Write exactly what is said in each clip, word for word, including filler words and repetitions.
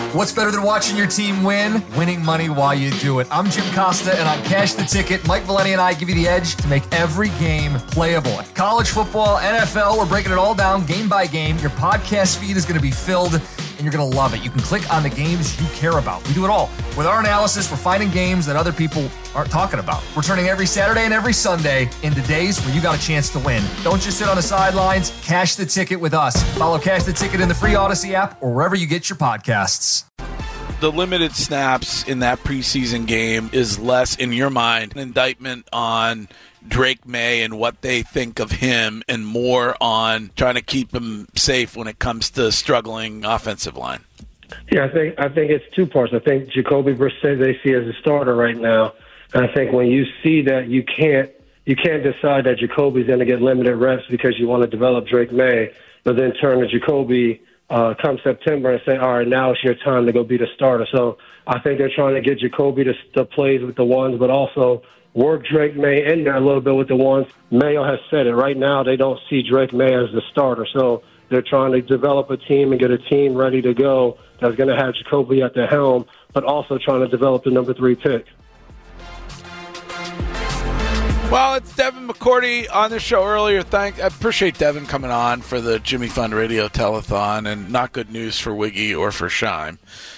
What's better than watching your team win? Winning money while you do it. I'm Jim Costa, and on Cash the Ticket, Mike Valeni and I give you the edge to make every game playable. College football, N F L, we're breaking it all down game by game. Your podcast feed is going to be filled, and you're going to love it. You can click on the games you care about. We do it all. With our analysis, we're finding games that other people aren't talking about. We're turning every Saturday and every Sunday into days where you got a chance to win. Don't just sit on the sidelines. Cash the Ticket with us. Follow Cash the Ticket in the free Odyssey app or wherever you get your podcasts. The limited snaps in that preseason game is less, in your mind, an indictment on Drake May and what they think of him, and more on trying to keep him safe when it comes to struggling offensive line? Yeah, I think I think it's two parts. I think Jacoby Brissett they see as a starter right now, and I think when you see that, you can't you can't decide that Jacoby's going to get limited reps because you want to develop Drake May, but then turn to Jacoby uh, come September and say, all right, now it's your time to go be the starter. So I think they're trying to get Jacoby to, to plays with the ones, but also work Drake May in there a little bit with the ones. Mayo has said it. Right now they don't see Drake May as the starter, so they're trying to develop a team and get a team ready to go that's going to have Jacoby at the helm, but also trying to develop the number three pick. Well, it's Devin McCourty on the show earlier. Thank, I appreciate Devin coming on for the Jimmy Fund Radio Telethon, and not good news for Wiggy or for Scheim.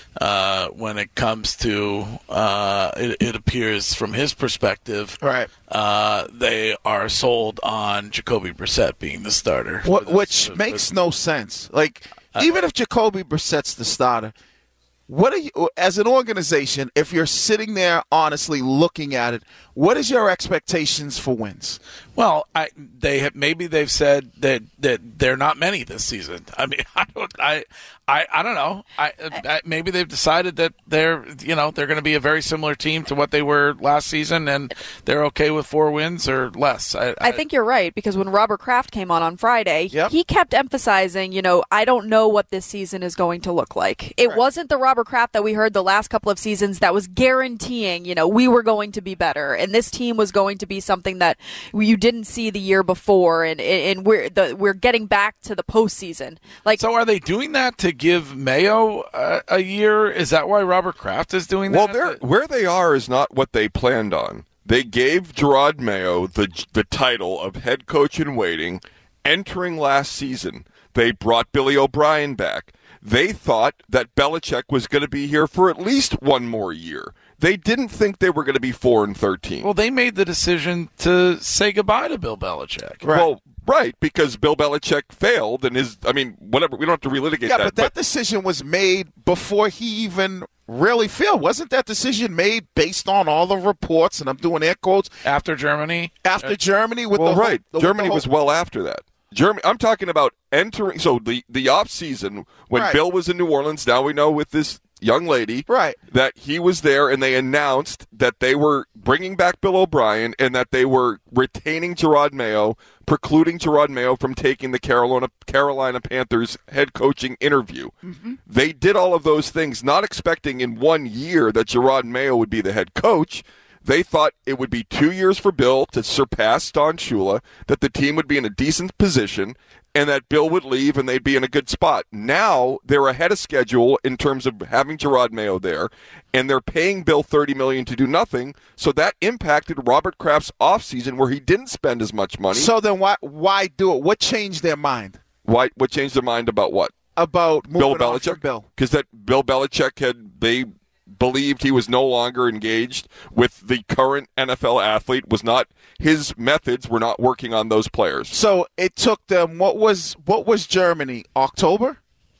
Uh, when it comes to, uh, it, it appears from his perspective, right? Uh, they are sold on Jacoby Brissett being the starter. What, this, which for, makes for, no sense. Like, uh, even if Jacoby Brissett's the starter, what are you, as an organization, if you're sitting there honestly looking at it, what is your expectations for wins? Well, I, they have, maybe they've said that, that they're not many this season. I mean, I don't, I, I, I don't know. I, I maybe they've decided that they're, you know, they're going to be a very similar team to what they were last season, and they're okay with four wins or less. I, I, I think you're right, because when Robert Kraft came on on Friday, yep. he kept emphasizing, you know, I don't know what this season is going to look like. It right. wasn't the Robert Kraft that we heard the last couple of seasons that was guaranteeing, you know, we were going to be better, and this team was going to be something that you didn't see the year before, and and we're the, we're getting back to the postseason. Like, so are they doing that to give Mayo a, a year? Is that why Robert Kraft is doing well, that? Well, where they are is not what they planned on. They gave Gerard Mayo the the title of head coach in waiting entering last season. They brought Billy O'Brien back. They thought that Belichick was going to be here for at least one more year. They didn't think they were going to be four and thirteen. Well, they made the decision to say goodbye to Bill Belichick. Right. Well, right, because Bill Belichick failed, and his, I mean, whatever, we don't have to relitigate yeah, that. Yeah, but that but, decision was made before he even really failed. Wasn't that decision made based on all the reports, and I'm doing air quotes? After Germany? After uh, Germany? With well, the right. Whole, the, Germany the whole, was well after that. Germany. I'm talking about entering, so the, the off season, when right. Bill was in New Orleans, now we know with this young lady, right, that he was there, and they announced that they were bringing back Bill O'Brien and that they were retaining Gerard Mayo, precluding Gerard Mayo from taking the Carolina Carolina Panthers head coaching interview. Mm-hmm. They did all of those things, not expecting in one year that Gerard Mayo would be the head coach. They thought it would be two years for Bill to surpass Don Shula, that the team would be in a decent position, and that Bill would leave and they'd be in a good spot. Now they're ahead of schedule in terms of having Gerard Mayo there, and they're paying Bill thirty million dollars to do nothing, so that impacted Robert Kraft's offseason where he didn't spend as much money. So then why why do it? What changed their mind? Why? What changed their mind about what? About Bill Belichick? Bill. Because that Bill Belichick had, they believed he was no longer engaged with the current N F L athlete, was not, his methods were not working on those players. So it took them, what was what was Germany, October?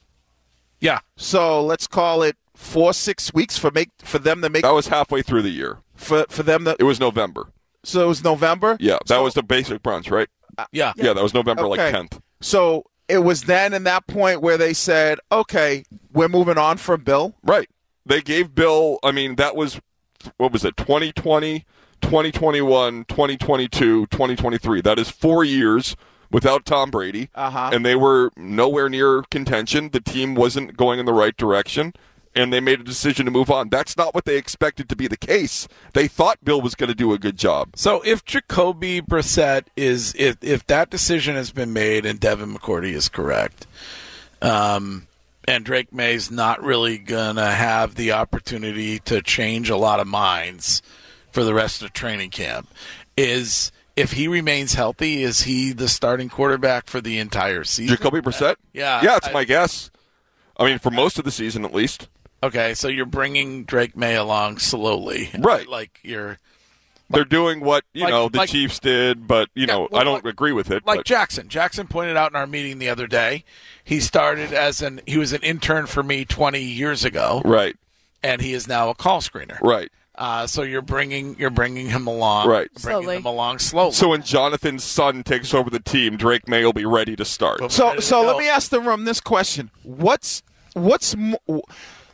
Yeah. So let's call it four, six weeks for make for them to make. That was halfway through the year. For for them to. It was November. So it was November? Yeah, that so, was the basic brunch, right? Uh, yeah. Yeah, that was November okay. like tenth. So it was then in that point where they said, okay, we're moving on from Bill? Right. They gave Bill, I mean, that was, what was it, twenty twenty, twenty twenty-one, twenty twenty-two, twenty twenty-three. That is four years without Tom Brady. Uh-huh. And they were nowhere near contention. The team wasn't going in the right direction, and they made a decision to move on. That's not what they expected to be the case. They thought Bill was going to do a good job. So if Jacoby Brissett is, if, if that decision has been made and Devin McCourty is correct, um, and Drake May's not really going to have the opportunity to change a lot of minds for the rest of training camp, is if he remains healthy, is he the starting quarterback for the entire season? Jacoby Brissett? Yeah. Yeah, it's I, my guess. I mean, for most of the season at least. Okay, so you're bringing Drake May along slowly. Right. Like you're... They're doing what, you like, know, the like, Chiefs did, but, you yeah, know, well, I don't like, agree with it. Like but. Jackson. Jackson pointed out in our meeting the other day, he started as an, he was an intern for me twenty years ago. Right. And he is now a call screener. Right. Uh, so you're bringing, you're bringing him along. Right. Bringing Slowly. him along slowly. So when Jonathan's son takes over the team, Drake May will be ready to start. So, Ready to so go. let me ask the room this question: What's what's mo-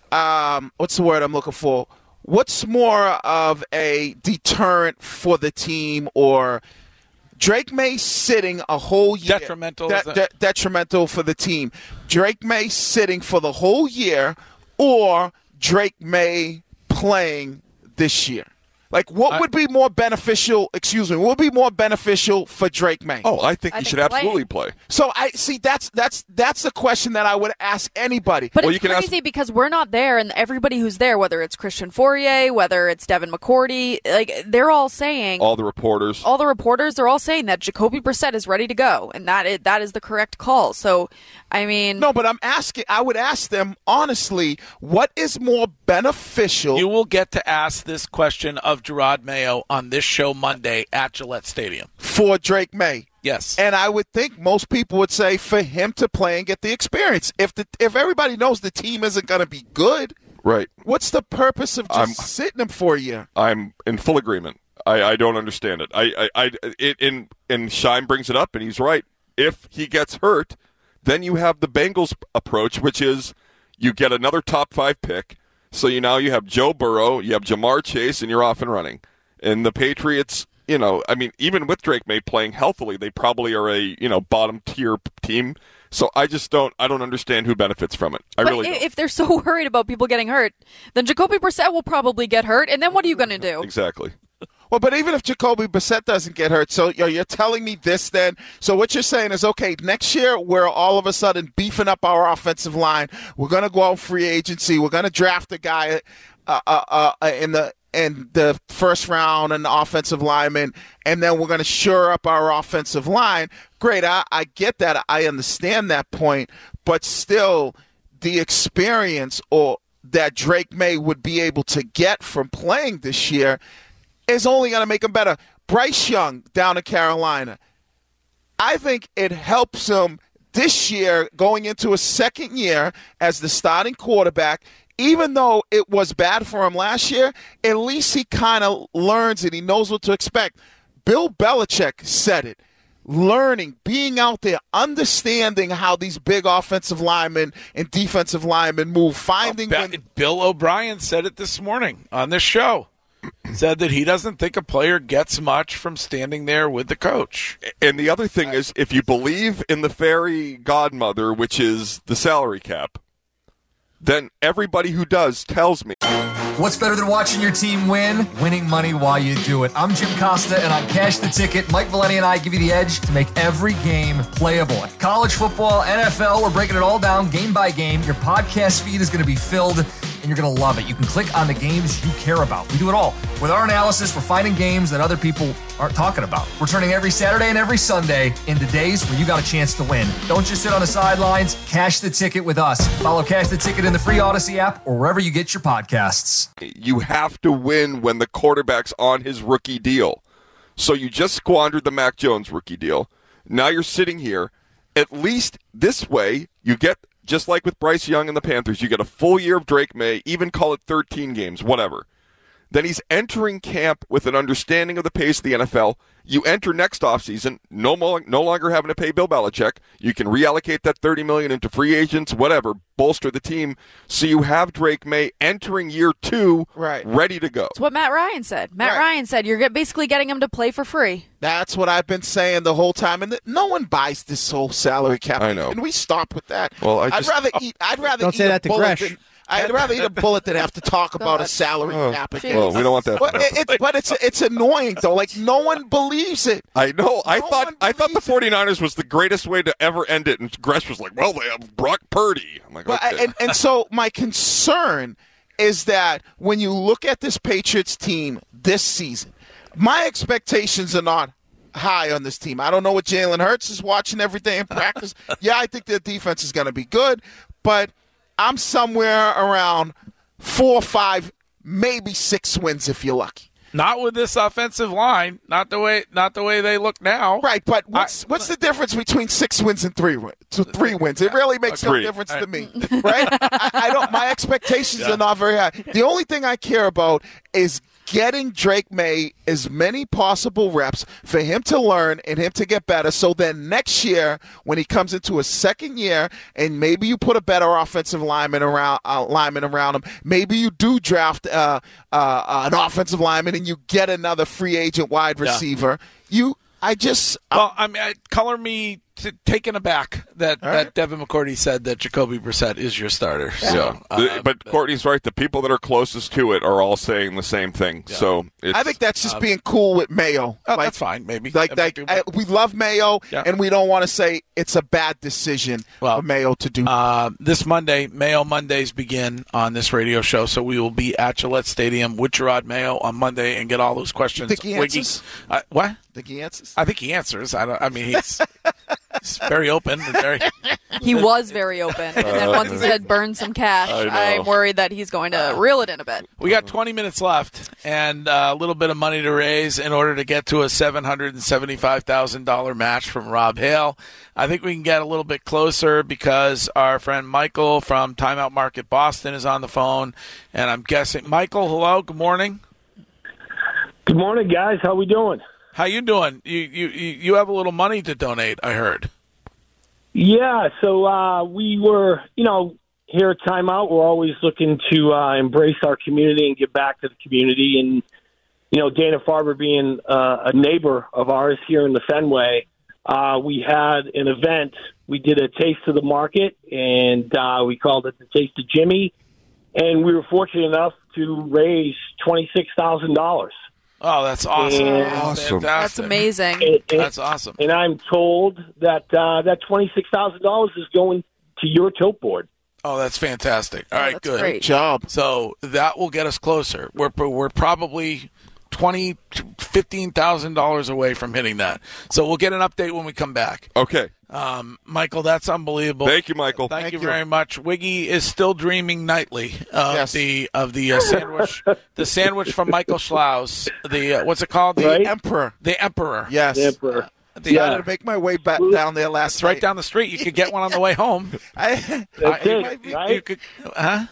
um what's the word I'm looking for? What's more of a deterrent for the team, or Drake May sitting a whole year? Detrimental, De- is that- de- detrimental for the team. Drake May sitting for the whole year, or Drake May playing this year? Like, what I- would be more beneficial? Excuse me. What would be more beneficial for Drake May? Oh, I think I he think should absolutely playing. play. So I see. That's that's that's the question that I would ask anybody. But Well, it's you can ask- crazy because we're not there, and everybody who's there, whether it's Christian Fourier, whether it's Devin McCourty, like they're all saying, All the reporters. all the reporters, they're all saying that Jacoby Brissett is ready to go, and that is, that is the correct call. So, I mean, No, but I'm asking. I would ask them honestly, what is more beneficial? You will get to ask this question of Gerard Mayo on this show Monday at Gillette Stadium. for Drake May? Yes. And I would think most people would say for him to play and get the experience. If the if everybody knows the team isn't going to be good, Right. what's the purpose of just I'm- sitting him for a year? I'm in full agreement. I, I don't understand it. I, I, I it, and, and Shime brings it up, and he's right. If he gets hurt, then you have the Bengals approach, which is you get another top five pick. So you now you have Joe Burrow, you have Jamar Chase, and you're off and running. And the Patriots, you know, I mean, even with Drake May playing healthily, they probably are a you know bottom tier team. So I just don't, I don't understand who benefits from it. I but really i- don't. if they're so worried about people getting hurt, then Jacoby Brissett will probably get hurt, and then what are you going to do? Exactly. Well, but even if Jacoby Brissett doesn't get hurt, so you're, you're telling me this then? So what you're saying is, okay, next year we're all of a sudden beefing up our offensive line. We're going to go out free agency. We're going to draft a guy uh, uh, uh, in the in the first round, an offensive lineman, and then we're going to shore up our offensive line. Great, I, I get that. I understand that point, but still, the experience or that Drake May would be able to get from playing this year is only going to make him better. Bryce Young down in Carolina, I think it helps him this year going into a second year as the starting quarterback. Even though it was bad for him last year, at least he kind of learns and he knows what to expect. Bill Belichick said it. Learning, being out there, understanding how these big offensive linemen and defensive linemen move, finding Ba- when Bill O'Brien said it this morning on this show. Said that he doesn't think a player gets much from standing there with the coach. And the other thing is, if you believe in the fairy godmother, which is the salary cap, then everybody who does tells me. What's better than watching your team win? Winning money while you do it. I'm Jim Costa, and on Cash the Ticket, Mike Valeni and I give you the edge to make every game playable. College football, N F L, we're breaking it all down game by game. Your podcast feed is going to be filled, and you're going to love it. You can click on the games you care about. We do it all. With our analysis, we're finding games that other people aren't talking about. We're turning every Saturday and every Sunday into days where you got a chance to win. Don't just sit on the sidelines. Cash the Ticket with us. Follow Cash the Ticket in the free Odyssey app or wherever you get your podcasts. You have to win when the quarterback's on his rookie deal. So you just squandered the Mac Jones rookie deal. Now you're sitting here. At least this way, you get, just like with Bryce Young and the Panthers, you get a full year of Drake May, even call it thirteen games, whatever. Then he's entering camp with an understanding of the pace of the N F L. You enter next offseason, no more, no longer having to pay Bill Belichick. You can reallocate that thirty million dollars into free agents, whatever, bolster the team. So you have Drake May entering year two, Right. ready to go. It's what Matt Ryan said. Matt Right. Ryan said you're get- basically getting him to play for free. That's what I've been saying the whole time, and th- no one buys this whole salary cap. I know. Can we stop with that? Well, I I'd just- rather eat. I'd rather Don't eat say a that to bullet Gresh. than- I'd rather eat a bullet than have to talk about a salary Oh. cap again. Well, we don't want that. But, it, it's, but it's it's annoying though. Like no one believes it. I know. I No thought one I thought the believes it. 49ers was the greatest way to ever end it, and Gresh was like, "Well, they have Brock Purdy." I'm like, But, okay. and, and so my concern is that when you look at this Patriots team this season, my expectations are not high on this team. I don't know what Jalen Hurts is watching every day in practice. Yeah, I think their defense is going to be good, but I'm somewhere around four, five, maybe six wins if you're lucky. Not with this offensive line. Not the way. Not the way they look now. Right, but what's I- what's the difference between six wins and three wins? To three wins, it really makes no Agreed. difference to me, right? I, I don't. My expectations Yeah. are not very high. The only thing I care about is getting Drake May as many possible reps for him to learn and him to get better. So then next year, when he comes into a second year, and maybe you put a better offensive lineman around uh, lineman around him, maybe you do draft uh, uh, an offensive lineman and you get another free agent wide Yeah. receiver. You, I just. Well, I mean, I, color me t- taken aback that, All that right. Devin McCourty said that Jacoby Brissett is your starter. Yeah. So, The- uh, but Courtney's right. The people that are closest to it are all saying the same thing. So it's, I think that's just being cool with Mayo. oh, Like- that's fine. Maybe Like, That might like be- I, we love Mayo, Yeah. and we don't want to say it's a bad decision Well, for Mayo to do. Uh, this Monday, Mayo Mondays begin on this radio show, so we will be at Gillette Stadium with Gerard Mayo on Monday and get all those questions. Think he Wiggy- answers? Uh, what? Think he answers? I think he answers. I don't. I mean, he's, he's very open and very. He was very open, and then once he said burn some cash, I know. I'm worried that he's going to reel it in a bit. We got twenty minutes left and uh, a little bit of money to raise in order to get to a seven hundred seventy-five thousand dollars match from Rob Hale. I think we can get a little bit closer because our friend Michael from Timeout Market Boston is on the phone, and I'm guessing. Michael, hello, good morning. Good morning, guys. How we doing? How you doing? You you you you have a little money to donate, I heard. Yeah, so uh, we were, you know, here at Timeout, we're always looking to uh, embrace our community and give back to the community. And, you know, Dana-Farber being uh, a neighbor of ours here in the Fenway, uh, we had an event. We did a Taste of the Market, and uh, we called it the Taste of Jimmy. And we were fortunate enough to raise twenty-six thousand dollars. Oh, that's awesome. Yeah. Awesome. That's Fantastic. amazing. And- and- That's awesome. And I'm told that uh, that twenty-six thousand dollars is going to your tote board. Oh, that's fantastic. All Oh, right, that's good. great. Job. So that will get us closer. We're we're probably twenty, fifteen thousand dollars away from hitting that. So we'll get an update when we come back. okay. Um, Michael, that's unbelievable. Thank you, Michael. Thank, Thank you you. very much. Wiggy is still dreaming nightly of Yes. the of the uh, sandwich, the sandwich from Michael Schlaus. The uh, what's it called? The Right? Emperor. the Emperor. Yes. The Emperor. The, Yeah. uh, I had to make my way back down there last it's right night. down the street. You could get one on the way home. I, That's I- it, you- right? you could, huh?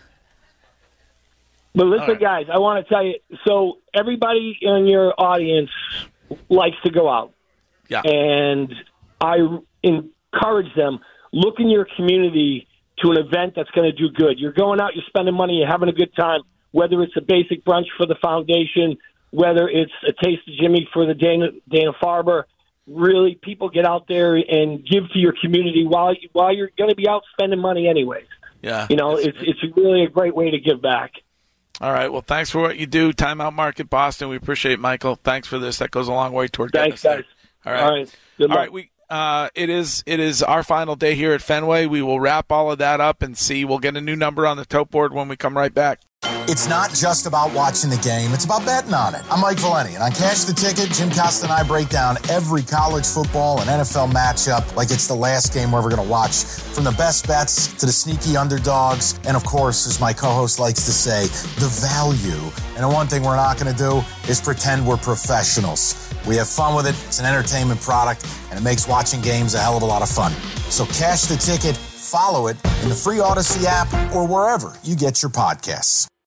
But listen, All right. guys, I want to tell you. So everybody in your audience likes to go out, Yeah. and I encourage them, look in your community to an event that's going to do good. You're going out, you're spending money, you're having a good time, whether it's a basic brunch for the foundation, whether it's a Taste of Jimmy for the Dana, Dana-Farber. Really, people get out there and give to your community while, you, while you're going to be out spending money anyways. Yeah. You know, it's, it's really a great way to give back. All right. Well, thanks for what you do. Timeout Market Boston. We appreciate it, Michael. Thanks for this. That goes a long way toward getting Thanks, us there. guys. All right. All right. Good All luck. right. We uh, it is it is our final day here at Fenway. We will wrap all of that up and see. We'll get a new number on the tote board when we come right back. It's not just about watching the game, it's about betting on it. I'm Mike Valeni, and on Cash the Ticket, Jim Costa and I break down every college football and N F L matchup like it's the last game we're ever going to watch. From the best bets to the sneaky underdogs, and of course, as my co-host likes to say, the value. And the one thing we're not going to do is pretend we're professionals. We have fun with it, it's an entertainment product, and it makes watching games a hell of a lot of fun. So Cash the Ticket, follow it in the free Odyssey app or wherever you get your podcasts.